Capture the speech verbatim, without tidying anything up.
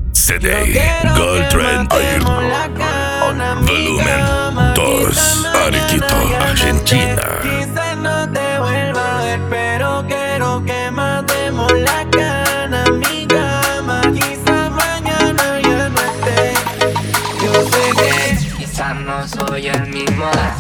C D Gold Trend Volumen dos, Arequito, Argentina. Quizás no te vuelva a ver, pero quiero que matemos la cana en mi cama. Quizás mañana ya no esté. Yo sé que Quizás no soy el mismo de